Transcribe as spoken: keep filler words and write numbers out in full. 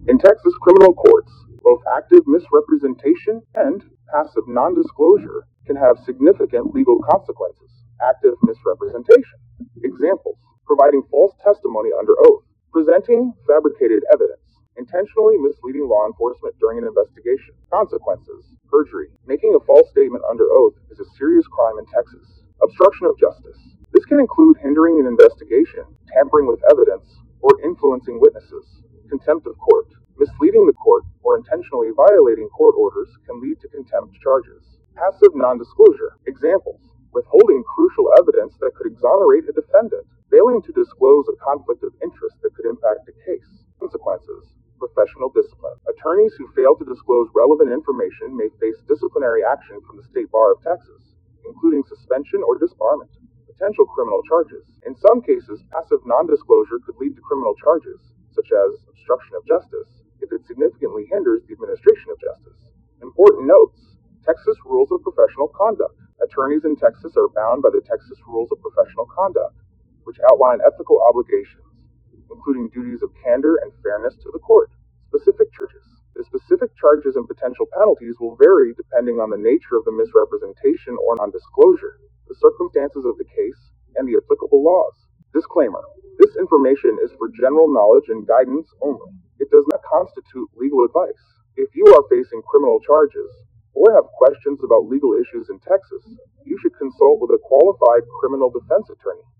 In Texas criminal courts, both active misrepresentation and passive non-disclosure can have significant legal consequences. Active misrepresentation. Examples: providing false testimony under oath, presenting fabricated evidence, intentionally misleading law enforcement during an investigation. Consequences: perjury. Making a false statement under oath is a serious crime in Texas. Obstruction of justice. This can include hindering an investigation, tampering with evidence, or influencing witnesses. Contempt of court. Misleading the court or intentionally violating court orders can lead to contempt charges. Passive non-disclosure. Examples: withholding crucial evidence that could exonerate a defendant, failing to disclose a conflict of interest that could impact a case. Consequences: professional discipline. Attorneys who fail to disclose relevant information may face disciplinary action from the State Bar of Texas, including suspension or disbarment. Potential criminal charges. In some cases, passive non-disclosure could lead to criminal charges, such as obstruction of justice, if it significantly hinders the administration of justice. Important notes: Texas Rules of Professional Conduct. Attorneys in Texas are bound by the Texas Rules of Professional Conduct, which outline ethical obligations, including duties of candor and fairness to the court. Specific charges. The specific charges and potential penalties will vary depending on the nature of the misrepresentation or non-disclosure, the circumstances of the case, and the applicable laws. Disclaimer: this information is for general knowledge and guidance only. It does not constitute legal advice. If you are facing criminal charges or have questions about legal issues in Texas, you should consult with a qualified criminal defense attorney.